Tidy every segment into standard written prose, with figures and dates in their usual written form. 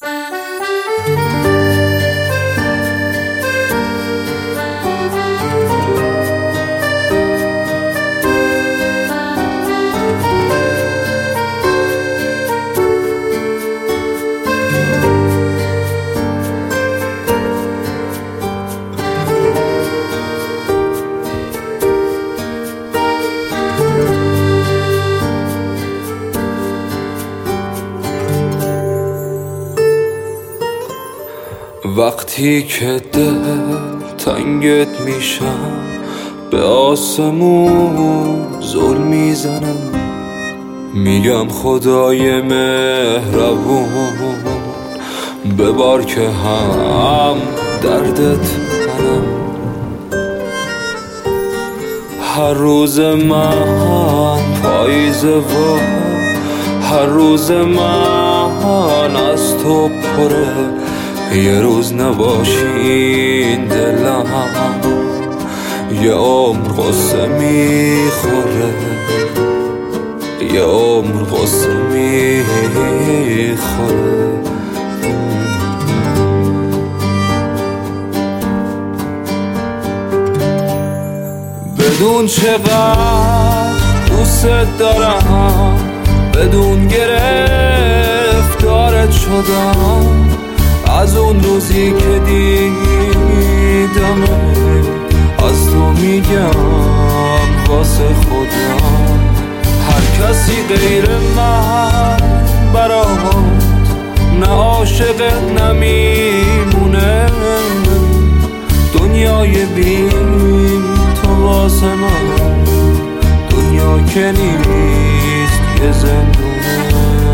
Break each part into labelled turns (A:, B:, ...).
A: وقتی که دل تنگت میشم به آسمون زل میزنم، میگم خدای مهربون ببار که هم دردت منم. هر روز من پاییزه و هر روز من از تو پره، یه روز نباشین دلم یه عمر غصه میخوره، یه عمر غصه میخوره. بدون چقدر دوست دارم، بدون گرفتارت شدم، از اون روزی که دیدم از تو میگم واسه خودم. هر کسی غیر من برات نه عاشق نمیمونه، دنیای بی تو واسه من دنیا که نیست یه زندونه.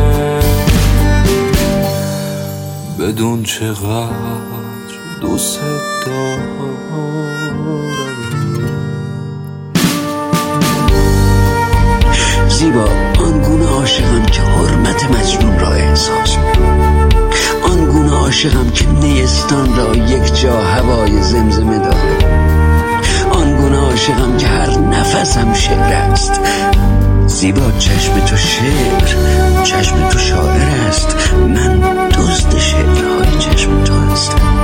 A: بدون چقدر دوست دارم.
B: زیبا آنگونه عاشقم که حرمت مجنون را احساس، آنگونه عاشقم که نیستان را یک جا هوای زمزمه داره، آنگونه عاشقم که هر نفسم شعر است. زیبا چشم تو شعر، چشم تو شاعر است، من دزد شعرهای چشم تو هستم.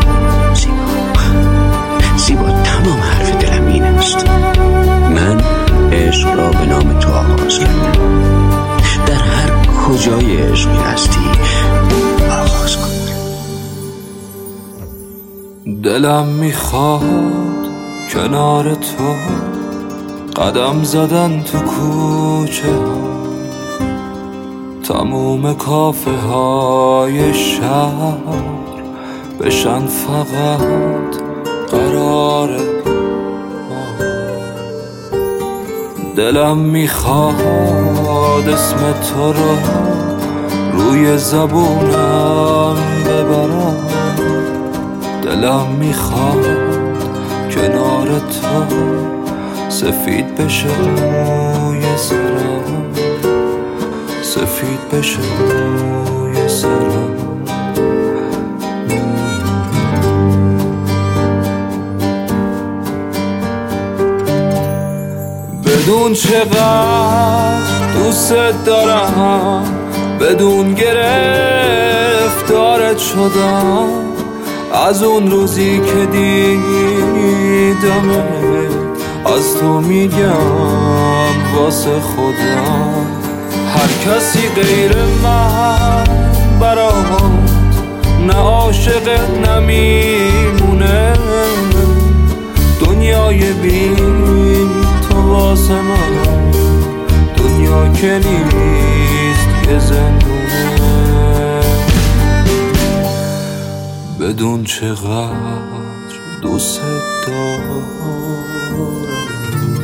B: زیبا تمام حرف دلم این است، من عشق را به نام تو آغاز کردم. در هر کجای عشقی هستی آغاز کن.
A: دلم میخواد کنار تو قدم زدن تو کوچه، تموم کافه های شهر بشن فقط قرار ما. دلم میخواد اسم تو رو روی زبونم ببرم، دلم میخواد کنار تو سفید بشه موی سرم، سفید بشه موی سرم. بدون چقدر دوست دارم، بدون گرفتارت شدم، از اون روزی که دیدم از تو میگم واسه خودم. هر کسی غیر من برات نه عاشق نمیمونه، دنیای بی تو واسه من دنیا که نیست یه زندونه. بدون چقدر دوست دارم.